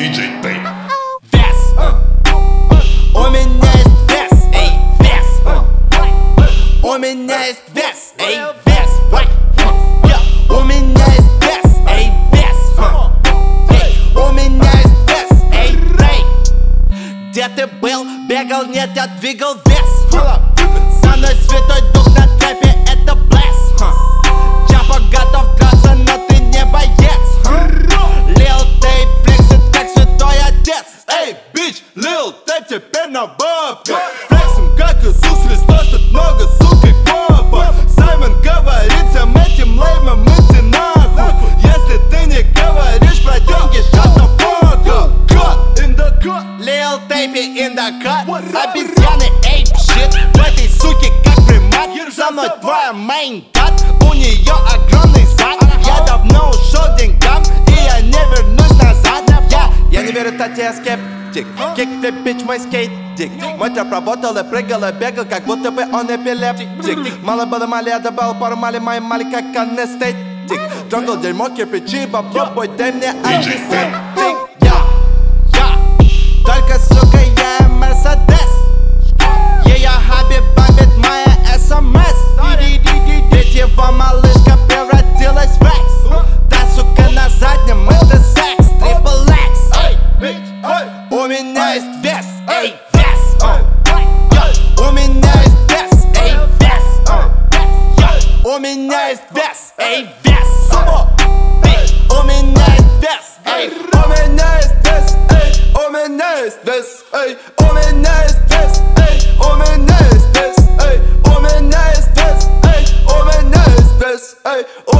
диджей Тейп. Вес. У меня есть вес, эй, вес. У меня есть вес, эй, вес. У меня есть вес, эй, вес. У меня есть вес, эй, эй. Где ты был? Бегал, нет, я двигал вес. Со мной святой дух на трэпе, это блеск. Чапа готов драться, но ты не боец. Lil Tape флексит, как святой отец. Эй, бич, Lil Tape теперь на бабке. Флексим, как Иисус Христос, тут много сук и копа. Саймон говорит всем этим леймам, идти нахуй. Если ты не говоришь про деньги, shut the fuck up. Cut in the cut. Lil Tape in the cut. Обезьяны ape shit. В этой суке как примат. Со мной твоя main cut. У нее огромный зад. Я давно ушел к деньгам, и я не вернусь назад. Я не верю, Тати, я скептик. Кикфлип, бич, мой скейтик. Мой трэп работал и прыгал и бегал, как будто бы он эпилептик. Мало было мали, я добавил пару мали, мои мали как анестетик. Джангл, дерьмо, кирпичи, попробуй, дай мне антисептик. Только, сука, я Мерседес. Ее хобби бомбит моя СМС. Ведь его малышка превратилась в экс. Да, сука, на заднем это секс. Triple X. У меня есть вес, эй, вес. У меня есть вес, эй, вес. У меня есть вес, эй, вес. У меня есть вес, эй. У меня есть вес, эй. У меня есть вес, эй. У меня есть вес, эй. У меня есть вес, эй. У меня есть вес, эй. У меня есть вес, эй.